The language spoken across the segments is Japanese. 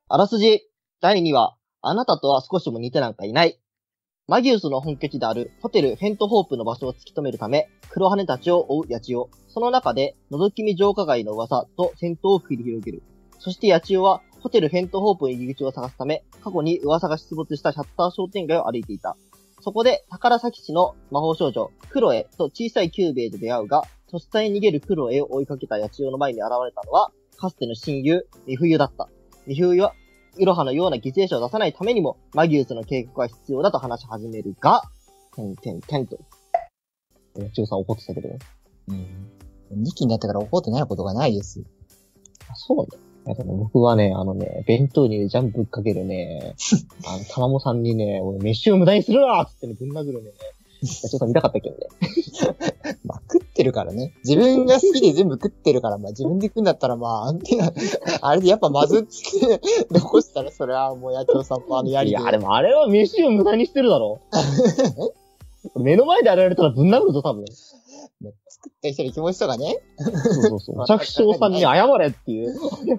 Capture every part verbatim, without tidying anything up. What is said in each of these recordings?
あらすじだいにわ、あなたとは少しも似てなんかいない。マギウスの本拠地であるホテルフェントホープの場所を突き止めるため、黒羽たちを追うヤチオ。その中で、覗き見浄化街の噂と戦闘を繰り広げる。そしてヤチオは、ホテルフェントホープの入り口を探すため、過去に噂が出没したシャッター商店街を歩いていた。そこで、宝崎市の魔法少女、クロエと小さいキューベイと出会うが、とっさに逃げるクロエを追いかけたヤチオの前に現れたのは、かつての親友、ミフユだった。ミフユは、イロハのような犠牲者を出さないためにも、マギウスの計画が必要だと話し始めるが、てんてんてんと。ヤチオさん怒ってたけど。 うん。にきになったから怒ってないことがないです。 あ、そうね。でも僕はね、あのね、弁当にジャンプぶっかけるね、あの、たまもさんにね、俺飯を無駄にするなーつってね、ぶん殴るね。ヤチオさん見たかったけどね。 まあ、食ってるからね。自分が好きで全部食ってるから、まあ自分で食うんだったらまあ、あれでやっぱまずって残したらそれはもうヤチオさんもあのやりで。 いや、でもあれは飯を無駄にしてるだろ。目の前でやられたらぶん殴るぞ、多分。 作った人の気持ちとかね。 そうそうそう。着床さんに謝れっていう。い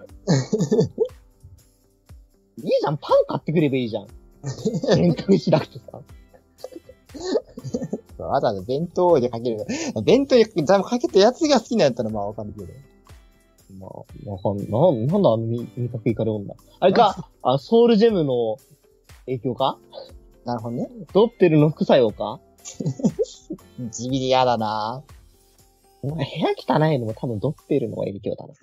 いじゃん、パン買ってくればいいじゃん。弁当にしなくてさ。 わざわざ弁当でかける。弁当にかけたやつが好きなんやったらまあわかるけど。 まあ、わかんない。な、なんだあの味覚いかれ女。あれか、あソウルジェムの影響か？ なるほどね。 ドッペルの副作用か？ 地味で嫌だなぁ。 お前部屋汚いのも多分ドッペルの影響だな。さ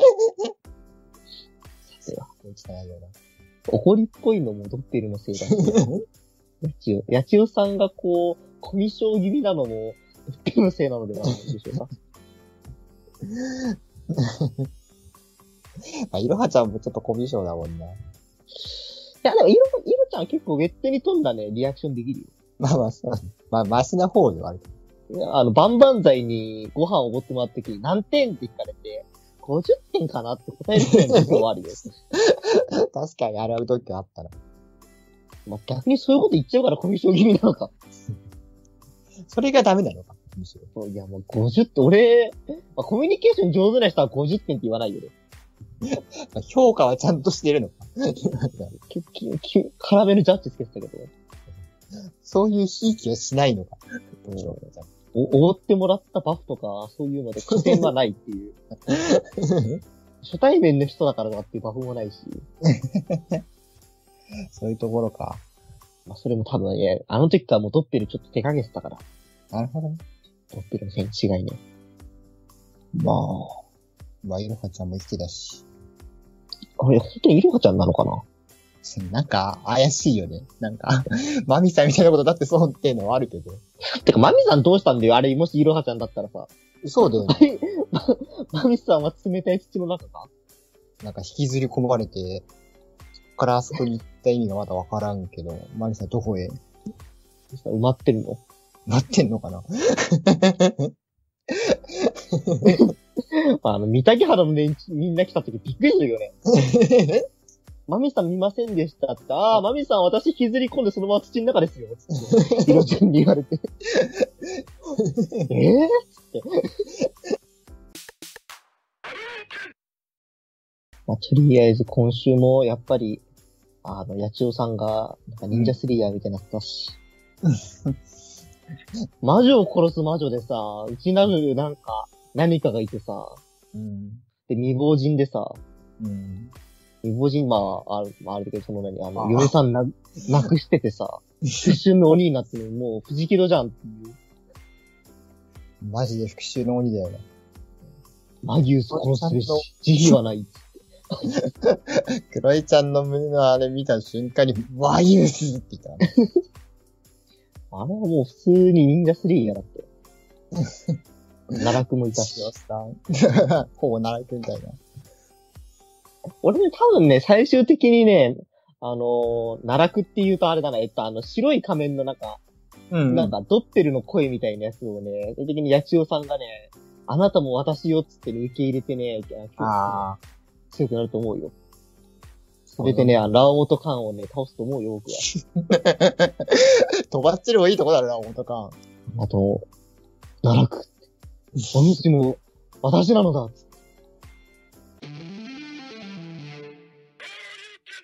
ては。 汚いよな。 怒りっぽいのもドッペルのせいだ。ヤチオ、ヤチオさんがこう、コミュ障気味なのも、ドッペルのせいなのではないでしょうか。 まあ、いろはちゃんもちょっとコミュ障だもんな。いや、でも、いろ、いろちゃん結構ウェットに富んだね、リアクションできるよ。 まあまあ、そう。まあ、マシな方ではあるけど。いや、あの、バンバンザイにご飯をおごってもらった時に何点って聞かれて、ごじゅってんかなって答えるくらいの時もあるよ。 確かにあれは時あったら。 まあ、逆にそういうこと言っちゃうからコミュ障気味なのか。 それがダメなのか、むしろ。いや、もうごじゅって、俺、まあ、コミュニケーション上手な人はごじゅってんって言わないよね。 評価はちゃんとしてるのか。 き、き、き、辛めのジャッジつけてたけど。 そういうひいきはしないのか。 お、おごってもらったバフとか、そういうので苦戦はないっていう。初対面の人だからだっていうバフもないし。 そういうところか。 まあ、それも多分ね、あの時からもうドッペルちょっと手加減したから。 なるほどね。 ドッペルの線違いね。 まあ、まあ、いろはちゃんも生きてたし。 あれ、本当にいろはちゃんなのかな？ なんか、怪しいよね。なんか、マミさんみたいなことだってそうっていうのはあるけど。 てか、マミさんどうしたんだよあれ、もしいろはちゃんだったらさ。 そうだよね。 マミさんは冷たい土の中か？ なんか引きずり込まれて、そっからあそこに行った意味がまだわからんけど、マミさんどこへ？ 埋まってるの？ 埋まってんのかなあの、三竹原のね、みんな来た時びっくりするよね。マミさん見ませんでしたって、ああ、マミさん私引きずり込んでそのまま土の中ですよ。つって。ヒロちゃんに言われて。えぇ、ー、つって。まあ、とりあえず今週もやっぱり、あの、ヤチオさんが、なんか忍者スリーヤーみたいになったし。魔女を殺す魔女でさ、内なるなんか、何かがいてさ、 うん、 で、未亡人でさ、 うん、 未亡人、まあ、ある、まあ、あれだけど、その何、あの、嫁さんな、亡くしててさ、復讐の鬼になってる、もう、藤木戸じゃんっていう。 マジで復讐の鬼だよな。 マギウス殺すべし、慈悲はない。 クロエちゃんの胸のあれ見た瞬間に、マギウスって言ったね。 あれはもう普通に忍者スリーやだって。奈落もいたし。 ほぼ奈落みたいな。 俺ね、多分ね、最終的にね、あのー、奈落って言うとあれだな、えっと、あの、白い仮面の中、うん、なんか、ドッペルの声みたいなやつをね、最終的にヤチオさんがね、あなたも私よっつってね、受け入れてね、 あ強くなると思うよ。それでね、あの、ラオモトカンをね、倒すと思うよ、僕は。 飛ばっちる方がいいとこだろ、ラオモトカン。 あと、奈落。お主も、私なのだっつって。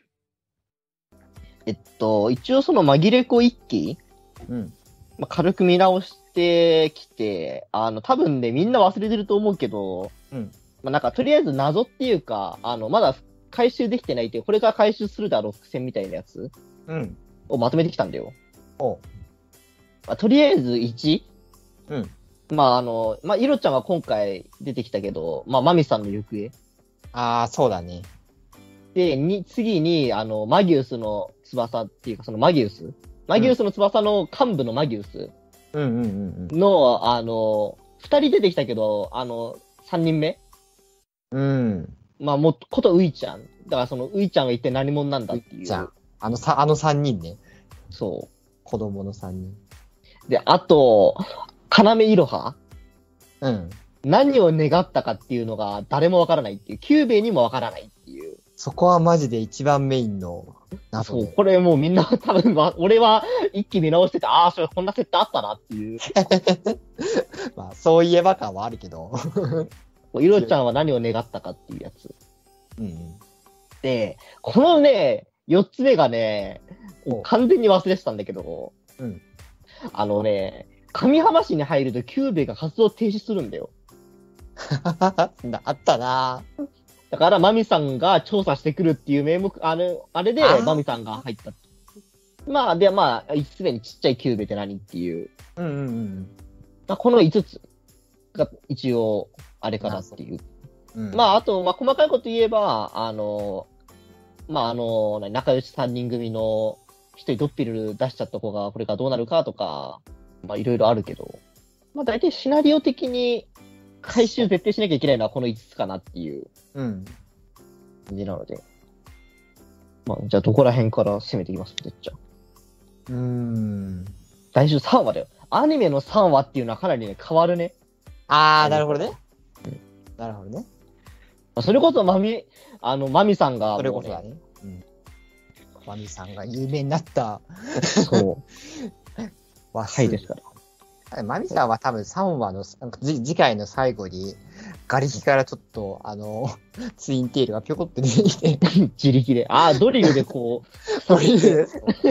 えっと、一応その紛れ子一揆、 うん。 まあ、軽く見直してきて、あの、多分ね、みんな忘れてると思うけど、 うん。 まあ、なんか、とりあえず謎っていうか、あの、まだ回収できてないっていう、これから回収するだろう伏線みたいなやつうん。 をまとめてきたんだよ。 おう。 まあ、とりあえずいち、 うん。 まあ、あの、まあ、イロちゃんは今回出てきたけど、まあ、マミさんの行方。 ああ、そうだね。 で、に、次に、あの、マギウスの翼っていうか、そのマギウスマギウスの翼の幹部のマギウスうんうんうんの、あの、二人出てきたけど、あの、三人目うん。うん。 まあ、も、ことウイちゃん。だからそのウイちゃんが一体何者なんだっていう。 じゃん。あのさ、あの三人ね。 そ子供の三人。 う。で、あと、要いろはうん。 何を願ったかっていうのが誰もわからないっていう。キューベイにもわからないっていう。 そこはマジで一番メインの謎そう、 で。 これもうみんな多分は、俺は一気見直してて、ああ、それこんな設定あったなっていう。 まあ、そういえば感はあるけど。 イロちゃんは何を願ったかっていうやつ。 うんうん。 で、このね、四つ目がね、 お完全に忘れてたんだけど、 うん。 あのね、上浜市に入るとキューベイが活動停止するんだよ。 なあったなぁ。 だから、マミさんが調査してくるっていう名目、あれ、あれであー、 マミさんが入った。まあ、で、まあ、すでにちっちゃいキューベって何っていう。 うんうんうんまあ、このいつつが一応、あれかなっていう。 うん。うん、 まあ、あと、まあ、細かいこと言えば、あの、まあ、あの、何仲良しさんにん組の一人ドッピル出しちゃった子がこれからどうなるかとか、まあ、いろいろあるけど、まあ、大体シナリオ的に回収絶対しなきゃいけないのはこのいつつかなっていううん。 感じなので。まあ、じゃあどこら辺から攻めていきますてっちゃん。 うーん。 来週さんわだよ。アニメのさんわっていうのはかなりね、変わるね。 あー、なるほどね。 うんなるほどね。 まあ、それこそマミ、あの、マミさんがもう、 それこそだね。うん。マミさんが有名になった。 そう。 ははいですから。 マミさんは多分さんわの、なんかじ次回の最後に、瓦礫からちょっと、あの、ツインテールがぴょこって出てきて、 自力で。ああ、ドリルでこう、 それで、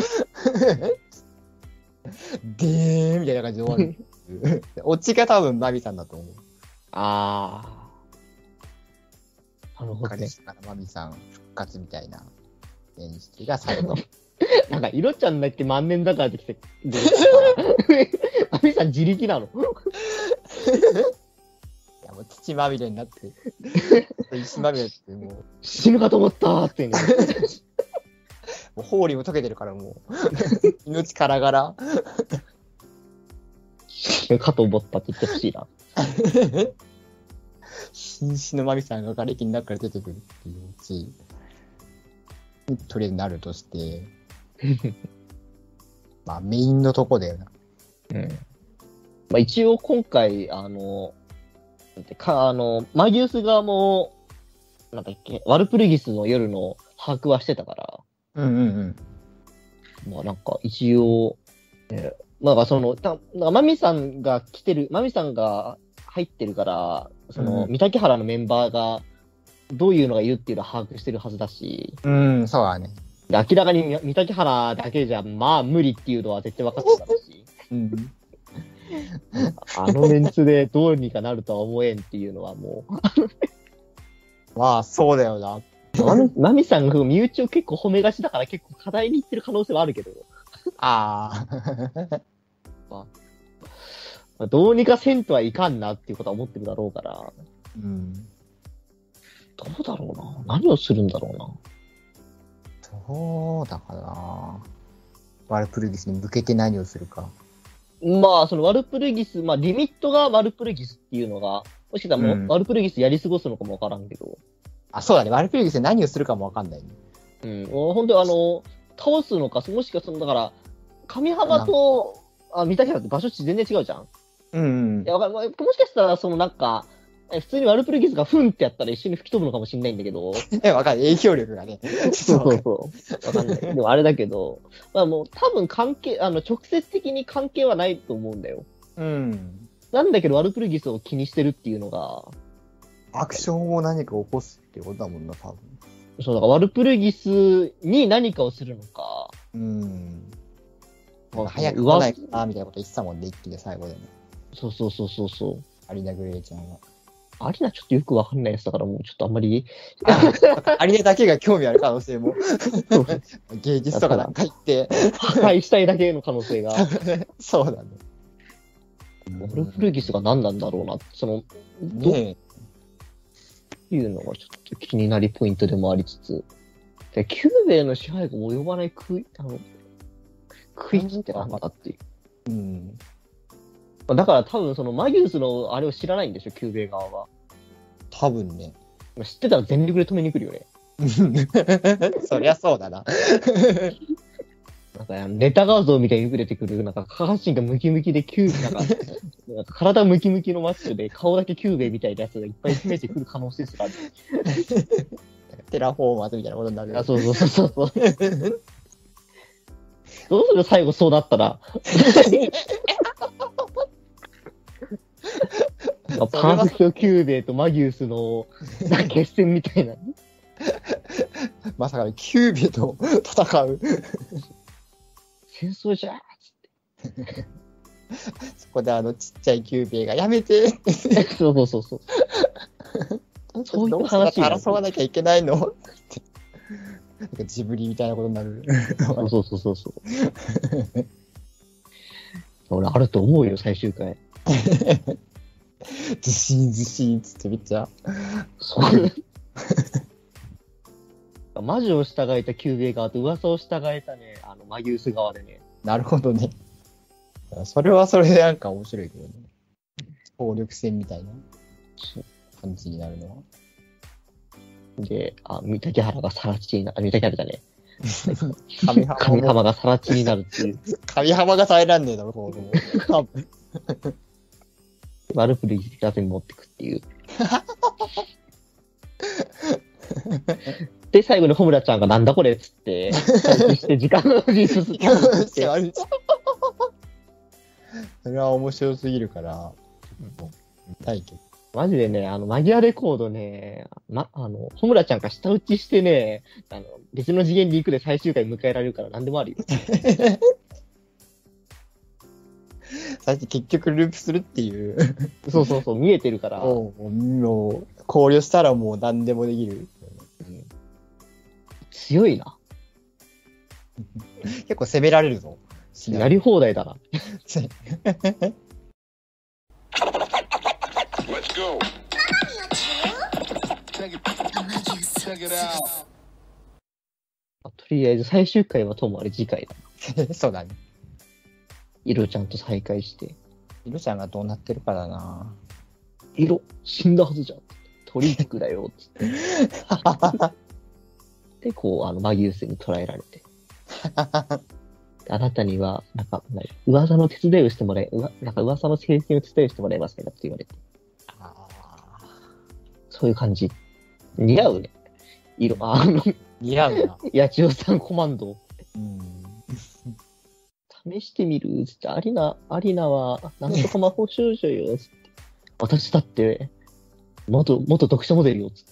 でーみたいな感じで終わる。オチが多分マミさんだと思う。 ああ。なるほどね。 瓦礫からマミさん復活みたいな演出が最後。 なんか、イロちゃんだけ万年だからできて、でマミさん自力なのいやもう土まみれになって、石まみれってもう、 死ぬかと思ったーってね。 もうホーリーも溶けてるからもう、命からがら。 かと思ったって言ってほしいな。 瀕死のマミさんが瓦礫の中から出てくるっていううち、とりあえずなるとして、まあメインのとこだよな。 うん。まあ一応今回、あの、なんてか、あの、マギウス側も、なんだっけ、ワルプルギスの夜の把握はしてたから、 うんうんうん。 まあなんか一応、えーまあその、たなんかマミさんが来てる、マミさんが入ってるから、その、 うん三竹原のメンバーが、どういうのがいるっていうのは把握してるはずだし、 うん、そうだね。 で明らかに三竹原だけじゃ、まあ無理っていうのは絶対分かってたし、 うん。 あのメンツでどうにかなるとは思えんっていうのはもう、 まあ、そうだよな。 マミマミさんが身内を結構褒めがちだから結構課題に行ってる可能性はあるけど、 ああ。 まあどうにかせんとはいかんなっていうことは思ってるだろうから、 うん。 どうだろうな。何をするんだろうな。 どうだかな。ワルプルギスに向けて何をするか。 まあ、そのワルプルギス、まあ、リミットがワルプルギスっていうのが、もしかしたらもう、 うんワルプルギスやり過ごすのかもわからんけど、 あ、そうだね。ワルプルギスで何をするかもわかんないね。 うん、本当にあの、倒すのか、もしかその、だから、上幅と、あ、三竹原って場所地全然違うじゃん。 うんうんい。や、わかんないもしかしたら、そのなんか、え普通にワルプルギスがフンってやったら一緒に吹き飛ぶのかもしれないんだけど、 え、わかんない。影響力がね。 そうそうそう。わかんない。でもあれだけど、まあもう多分関係、あの、直接的に関係はないと思うんだよ。 うん。 なんだけど、ワルプルギスを気にしてるっていうのが、 アクションを何か起こすってことだもんな、多分。 そう、だからワルプルギスに何かをするのか、 うん。 あ早く来ないかなみたいなこと言ってたもんね、一気で最後でも。 そうそうそうそうそう。 アリナ・グレイちゃんは。 アリナちょっとよくわかんないやつだから、もうちょっとあんまり。 アリナだけが興味ある可能性も。芸術とかなんか言って。 破壊したいだけの可能性が。 そうだね。 オルフルギスが何なんだろうな、その、 ねえ。 っていうのがちょっと気になりポイントでもありつつ。で、キューベイの支配が及ばない区域、あの、区域ってなんだっていう。うん。だから多分そのマギウスのあれを知らないんでしょ、キューベイ側は。 多分ね。 知ってたら全力で止めに来るよね。 そりゃそうだな。 なんかネタ画像みたいによく出てくる、なんか下半身がムキムキでキュー、なんか、なんか体ムキムキのマッチョで顔だけキューベイみたいなやつがいっぱい増えてくる可能性すらある。 テラフォーマーズみたいなことになる。 あ、そうそうそうそう。どうする最後そうなったら。パーフェクトキューベイとマギウスの決戦みたいな。 まさかのキューベイと戦う。 戦争じゃーっつって。 そこであのちっちゃいキューベイがやめて。 そうそうそうそう。そういう話が争わなきゃいけないのなんかジブリみたいなことになる。 そうそうそうそう。俺あると思うよ、最終回。 ズシーンズシーンつってめっちゃ。 そう。魔女を従えたキューベイ側と噂を従えたね、あの、マギウス側でね。 なるほどね。それはそれでなんか面白いけどね。総力戦みたいな感じになるのは。 で、あ、三竹原がさら地になる、三竹原だね。 神浜神浜がさら地になるっていう。 神浜が耐えらんねえだろ、こう。 ワルプルギラゼに持ってくっていう。で、最後にホムラちゃんがなんだこれっつって、して時間のじ進って。 それは面白すぎるから、見たいけど。 マジでね、あの、マギアレコードね、ま、あの、ホムラちゃんが下打ちしてね、あの、別の次元に行くで最終回迎えられるから何でもあるよ。 最初結局ループするっていう。 そうそうそう、見えてるから。 もう、もう考慮したらもう何でもできる。 うん、強いな。 結構攻められるぞ。 やり放題だな。 Let's go. Check it, check it out. とりあえず最終回はともあれ次回だ。そうだね。 イロちゃんと再会して。 イロちゃんがどうなってるかだな。 イロ、死んだはずじゃん。トリックだよ、つって。で、こう、あの、マギウスに捕らえられて。あなたには、なんか、噂の手伝いをしてもらえ、うわなんか噂の聖戦を手伝いをしてもらえますかって言われて。 あそういう感じ。似合うね。色、あの、 似合うな。 八千代さんコマンド。 うん。 試してみるつって、アリナ、アリナは、なんとか魔法少女よ、つって。私だって、元、元読者モデルよ、つって。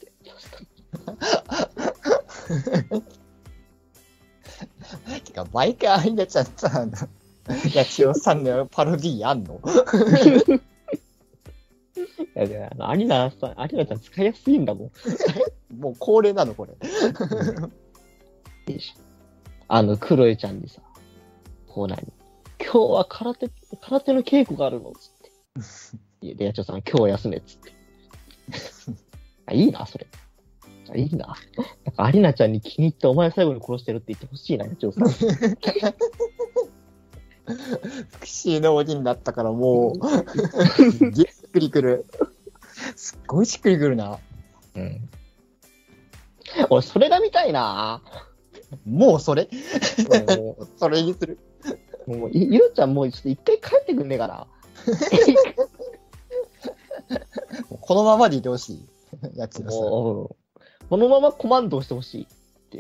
てか、毎回アリナちゃんさ、八千代さんのパロディーあんのいや、であの、アリナさん、アリナちゃん使いやすいんだもん。 もう恒例なの、これ。 あの、クロエちゃんにさ、こう何今日は空手、空手の稽古があるのつって。いや、で、やちょさん、今日は休めっつって。あ、いいな、それ。あいいな。なんか、アリナちゃんに気に入ってお前最後に殺してるって言ってほしいな、やちょさん。 復讐の鬼になったからもう、すっげえしっくりくる。すっごいしっくりくるな。 うん。俺、それが見たいな。 もうそれもうそれにする。 もう、い、ゆうちゃんもうちょっと一回帰ってくんねえかな。 このままでいてほしい。やつがさ。 もう、このままコマンドをしてほしいって、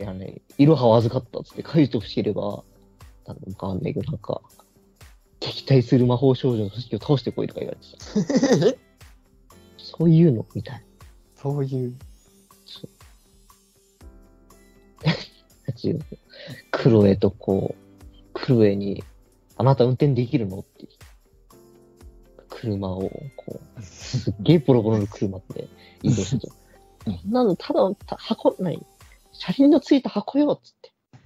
あのね、いろはを預かったっつって返してほしければ、なんかわかんないけど、なんか、敵対する魔法少女の組織を倒してこいとか言われてた。そういうのみたい。 そういう。 そう。 ち、クロエとこう、クロエに、あなた運転できるのって車を、こう、すっげえボロボロの車って移動して、こんなのただ、た箱、ない、車輪のついた箱よっつって、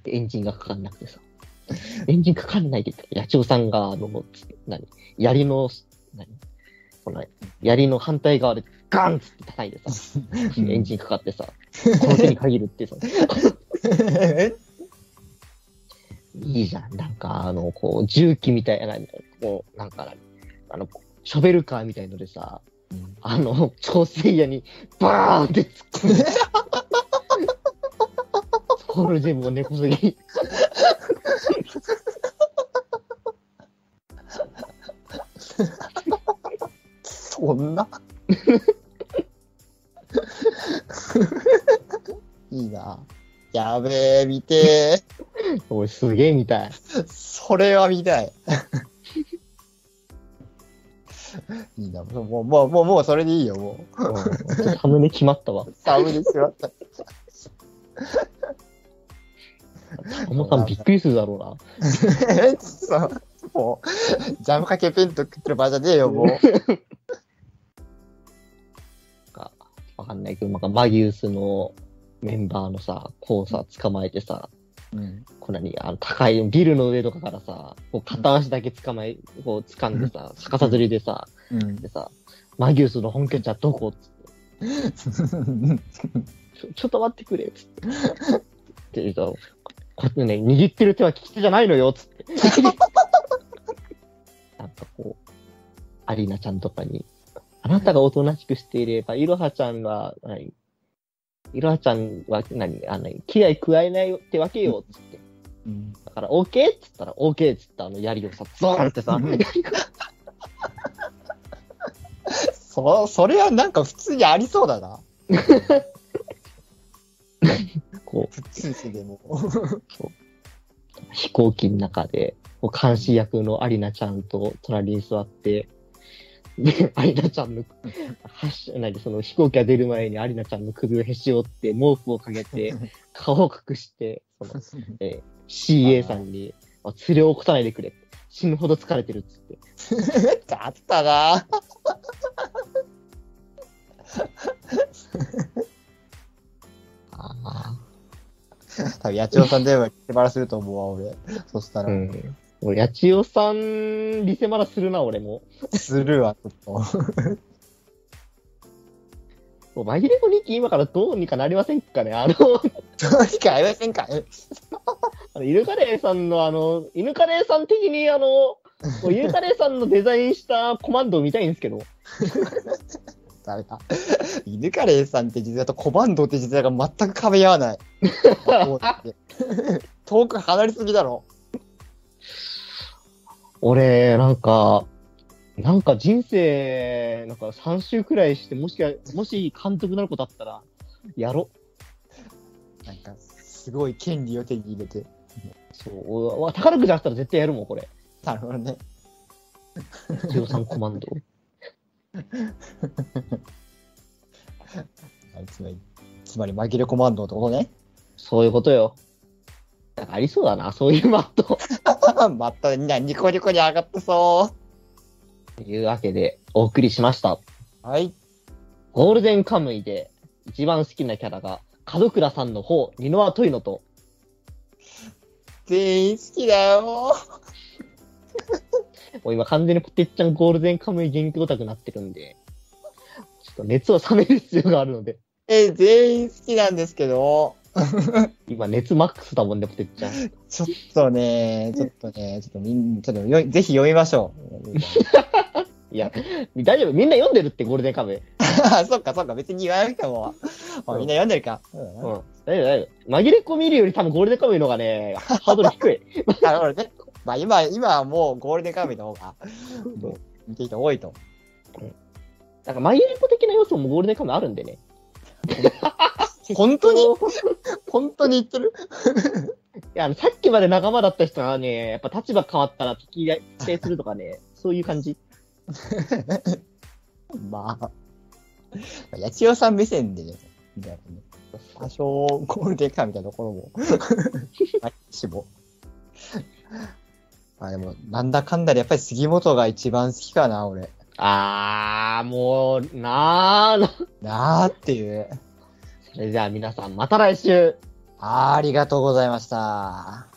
エンジンがかかんなくてさ、エンジンかかんないで、野鳥さんが、あの、何、槍の、何、この、槍の反対側でガンっつって叩いてさ、エンジンかかってさ、この手に限るってさ、いいじゃん。なんか、あの、こう、重機みたいな、こう、なんか、あの、ショベルカーみたいのでさ、うん、あの、調整屋にバーンって突っ込んで、それ全部根こそぎ。 そんないいな。やべえ、見てー。おい、すげえ見たい。 それは見たい。いいな。もう、もう、もう、もう、それでいいよ、もう。うん、 サムネ決まったわ。 サムネ決まった。 タモさんびっくりするだろうな。 えそう。もう、ジャムかけペンと食ってる場合じゃねえよ、もう。 かわかんないけど、なんかマギウスのメンバーのさ、こうさ、捕まえてさ、うん、こう何、あの、高いビルの上とかからさ、こう片足だけ捕まえ、こう掴んでさ、逆さずりでさ、うん、でさ、マギウスの本拠地はどこっつってちょ。ちょっと待ってくれ、つって。って言うと、こうね、握ってる手は利き手じゃないのよ、つって。なんかこう、アリーナちゃんとかに、あなたがおとなしくしていれば、イロハちゃんは、何イロハちゃんは何あの、危害加えないってわけよ、つって。うん、だから、オーケーっつったら、オーケーっつったあの槍をさ、ゾーンってさ、 そ、それはなんか普通にありそうだな。 こう、 普通でも飛行機の中で、こう監視役のアリナちゃんと隣に座って、で、アリナちゃんの、はし、何、その飛行機が出る前にアリナちゃんの首をへし折って、毛布をかけて、顔を隠して、その、えー、シーエー さんに、連れを起こさないでくれ。死ぬほど疲れてるっつって。 だったなあ多分、八千代さん電話リセマラすると思うわ、俺。そしたら。うん。 俺、八千代さん、リセマラするな、俺も。 するわ、ちょっと。 もう、紛れ子日記今からどうにかなりませんかね、あの。 どうにかなりませんかあの、イルカレーさんのあの、イヌカレーさん的にあの、イルカレーさんのデザインしたコマンドを見たいんですけど。 ダメだ。イヌカレーさんって実はとコマンドって実はが全く壁合わない。遠く離れすぎだろ。 俺、なんか、なんか人生、なんかさん週くらいして、もしか、もし監督になることあったら、やろ。 なんか、すごい権利を手に入れて。 そう、宝くじあったら絶対やるもん、これ。 なるほどね。 ジオさんコマンド。 つまり、つまり紛れコマンドってことね。 そういうことよ。なんかありそうだな、そういうマット。 マットにニコニコに上がってそう。 というわけで、お送りしました。 はい。 ゴールデンカムイで一番好きなキャラが、門倉さんの方、ニノアトイノと。 全員好きだよ。 もう今完全にポテッちゃんゴールデンカムイ元気オタクになってるんで、ちょっと熱を冷める必要があるので。 え、全員好きなんですけど。 今熱マックスだもんね、ポテッちゃん。 ちょっとね、ちょっとね、ちょっとみん、ちょっとよぜひ読みましょう。いや、大丈夫。みんな読んでるって、ゴールデンカムイ。 そっかそっか、別に言わなくても。うん、みんな読んでるか。 うん。うん、大丈夫大丈夫。紛れ込みるより多分ゴールデンカムイの方がね、ハードル低い。 なるほどね。まあ今、今はもうゴールデンカムイの方が、見てる人多いと。 うん。なんか紛れ子的な要素もゴールデンカムイあるんでね。 本当に本当に言ってるいや、あの、さっきまで仲間だった人はね、やっぱ立場変わったら敵が否定するとかね、そういう感じ。 まあ、八千代さん目線でね、みたいなね。 多少ゴールデンカーみたいなところも。しも。あ、でも、なんだかんだでやっぱり杉本が一番好きかな、俺。 あー、もう、なーの。 なーっていう。 それじゃあ皆さんまた来週。 ありがとうございました。